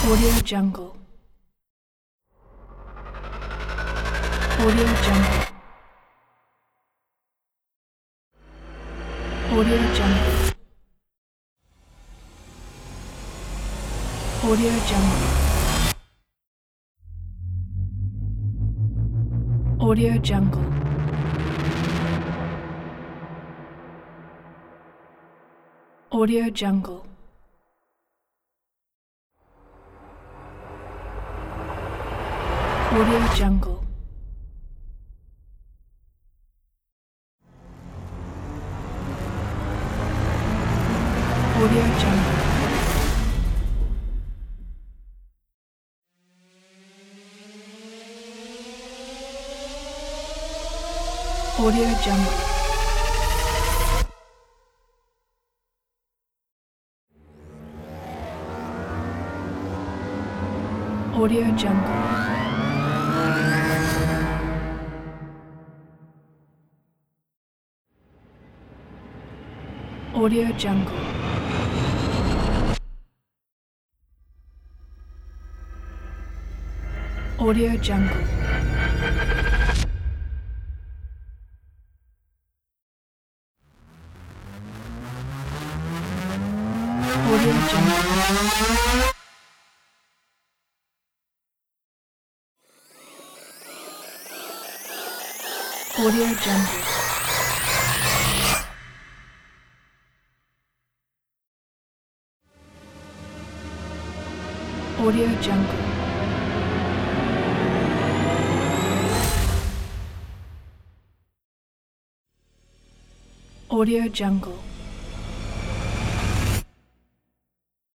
Audio Jungle. Audio Jungle. Audio Jungle. Audio Jungle. Audio Jungle. Audio Jungle. Audio Jungle. Audio Jungle. Audio Jungle. Audio Jungle. Audio Jungle. Audio Jungle. Audio Jungle. Audio Jungle. Audio Jungle. Audio Jungle.